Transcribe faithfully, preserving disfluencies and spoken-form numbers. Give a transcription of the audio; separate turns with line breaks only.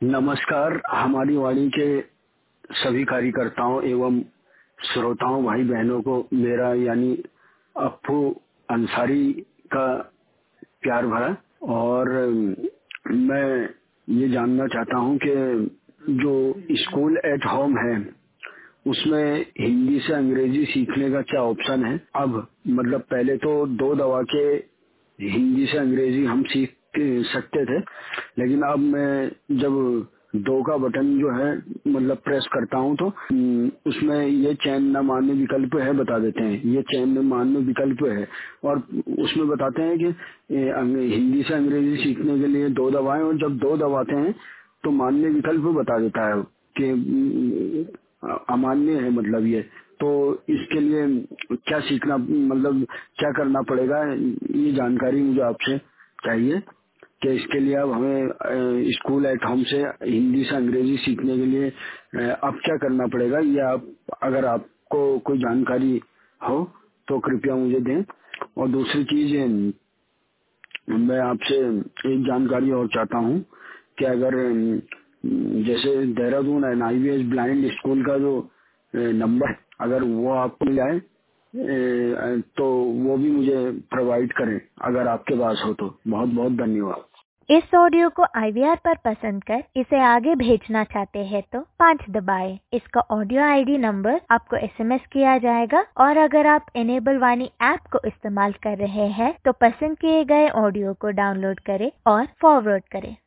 नमस्कार। हमारी वाणी के सभी कार्यकर्ताओं एवं श्रोताओं भाई बहनों को मेरा यानी अप्पू अंसारी का प्यार भरा। और मैं ये जानना चाहता हूँ कि जो स्कूल एट होम है उसमें हिंदी से अंग्रेजी सीखने का क्या ऑप्शन है। अब मतलब पहले तो दो दवा के हिंदी से अंग्रेजी हम सीख सकते थे, लेकिन अब मैं जब दो का बटन जो है मतलब प्रेस करता हूं तो उसमें ये चयन न मान्य विकल्प है, बता देते हैं ये चयन न मान्य विकल्प है। और उसमें बताते हैं कि हिंदी से अंग्रेजी सीखने के लिए दो दबाएं, और जब दो दबाते हैं तो मान्य विकल्प बता देता है कि अमान्य है। मतलब ये तो इसके लिए क्या सीखना मतलब क्या करना पड़ेगा, ये जानकारी मुझे आपसे चाहिए कि इसके लिए अब हमें स्कूल एट होम से हिंदी से अंग्रेजी सीखने के लिए अब क्या करना पड़ेगा। ये आप अगर आपको कोई जानकारी हो तो कृपया मुझे दें। और दूसरी चीज मैं आपसे एक जानकारी और चाहता हूँ कि अगर जैसे Dehradun N I V S blind school का जो नंबर अगर वो आपको मिल जाए तो वो भी मुझे प्रोवाइड करें अगर आपके पास हो तो। बहुत बहुत धन्यवाद।
इस ऑडियो को आई वी आर पर पसंद कर इसे आगे भेजना चाहते हैं तो पाँच दबाएं। इसका ऑडियो आई डी नंबर आपको एस एम एस किया जाएगा। और अगर आप इनेबल वाणी ऐप को इस्तेमाल कर रहे हैं तो पसंद किए गए ऑडियो को डाउनलोड करें और फॉरवर्ड करें।